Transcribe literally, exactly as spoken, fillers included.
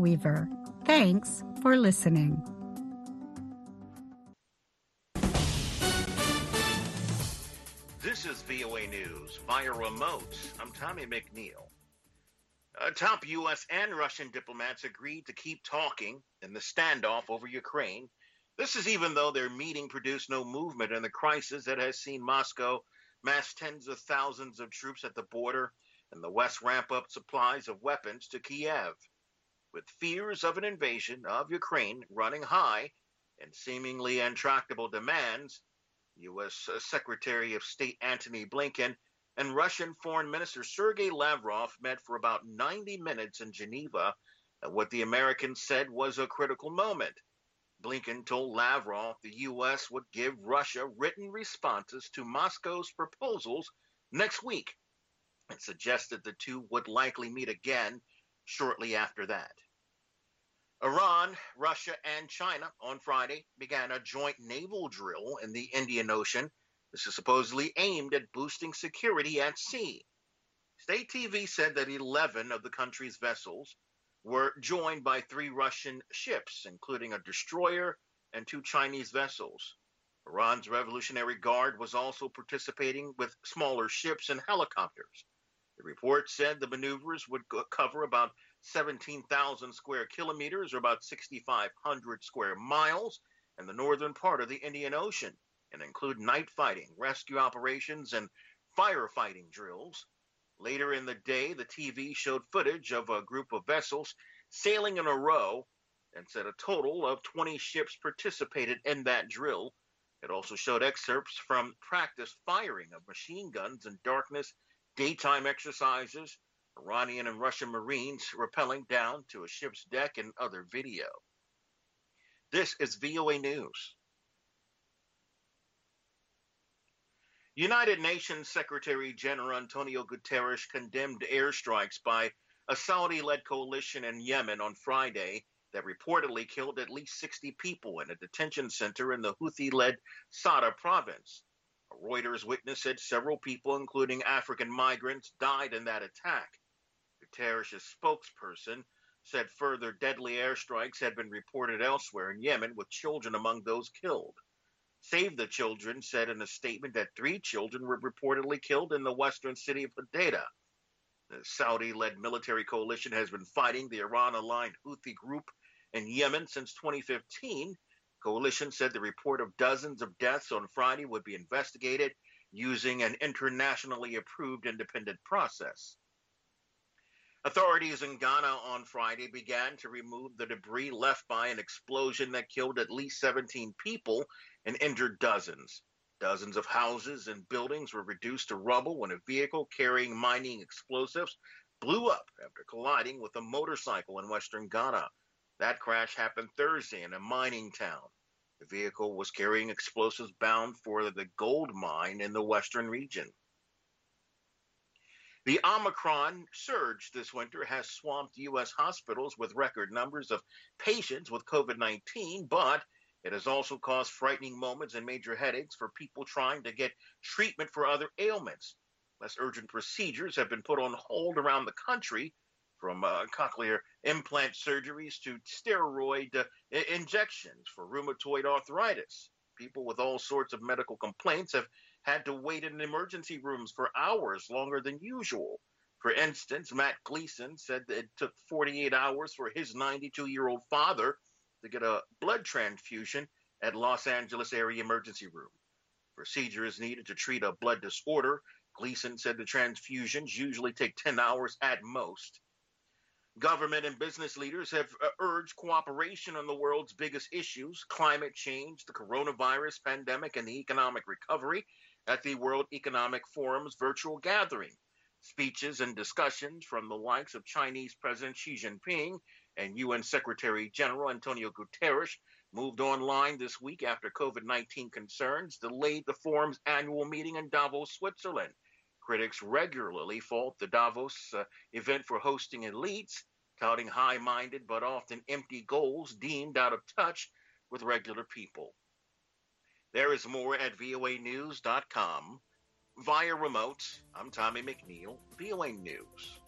Weaver. Thanks for listening. This is V O A News via remote. I'm Tommy McNeil. Uh, top U S and Russian diplomats agreed to keep talking in the standoff over Ukraine. This is even though their meeting produced no movement in the crisis that has seen Moscow mass tens of thousands of troops at the border and the West ramp up supplies of weapons to Kiev. With fears of an invasion of Ukraine running high and seemingly intractable demands, U S Secretary of State Antony Blinken and Russian Foreign Minister Sergei Lavrov met for about ninety minutes in Geneva at what the Americans said was a critical moment. Blinken told Lavrov the U S would give Russia written responses to Moscow's proposals next week and suggested the two would likely meet again shortly after that. Iran, Russia, and China on Friday began a joint naval drill in the Indian Ocean. This is supposedly aimed at boosting security at sea. State T V said that eleven of the country's vessels were joined by three Russian ships, including a destroyer and two Chinese vessels. Iran's Revolutionary Guard was also participating with smaller ships and helicopters. The report said the maneuvers would cover about seventeen thousand square kilometers, or about six thousand five hundred square miles, in the northern part of the Indian Ocean, and include night fighting, rescue operations, and firefighting drills. Later in the day, the T V showed footage of a group of vessels sailing in a row and said a total of twenty ships participated in that drill. It also showed excerpts from practice firing of machine guns in darkness, daytime exercises, Iranian and Russian Marines rappelling down to a ship's deck, and other video. This is V O A News. United Nations Secretary General Antonio Guterres condemned airstrikes by a Saudi-led coalition in Yemen on Friday that reportedly killed at least sixty people in a detention center in the Houthi-led Sada province. A Reuters witness said several people, including African migrants, died in that attack. Guterres' spokesperson said further deadly airstrikes had been reported elsewhere in Yemen, with children among those killed. Save the Children said in a statement that three children were reportedly killed in the western city of Hodeidah. The Saudi-led military coalition has been fighting the Iran-aligned Houthi group in Yemen since twenty fifteen. Coalition said the report of dozens of deaths on Friday would be investigated using an internationally approved independent process. Authorities in Ghana on Friday began to remove the debris left by an explosion that killed at least seventeen people and injured dozens. Dozens of houses and buildings were reduced to rubble when a vehicle carrying mining explosives blew up after colliding with a motorcycle in western Ghana. That crash happened Thursday in a mining town. The vehicle was carrying explosives bound for the gold mine in the western region. The Omicron surge this winter has swamped U S hospitals with record numbers of patients with COVID nineteen, but it has also caused frightening moments and major headaches for people trying to get treatment for other ailments. Less urgent procedures have been put on hold around the country, from uh, cochlear implant surgeries to steroid uh, injections for rheumatoid arthritis. People with all sorts of medical complaints have had to wait in emergency rooms for hours longer than usual. For instance, Matt Gleason said that it took forty-eight hours for his ninety-two-year-old father to get a blood transfusion at Los Angeles area emergency room. Procedure is needed to treat a blood disorder. Gleason said the transfusions usually take ten hours at most. Government and business leaders have uh, urged cooperation on the world's biggest issues, climate change, the coronavirus pandemic, and the economic recovery at the World Economic Forum's virtual gathering. Speeches and discussions from the likes of Chinese President Xi Jinping and U N Secretary General Antonio Guterres moved online this week after COVID nineteen concerns delayed the forum's annual meeting in Davos, Switzerland. Critics regularly fault the Davos uh, event for hosting elites, touting high-minded but often empty goals deemed out of touch with regular people. There is more at V O A news dot com. Via remote, I'm Tommy McNeil, V O A News.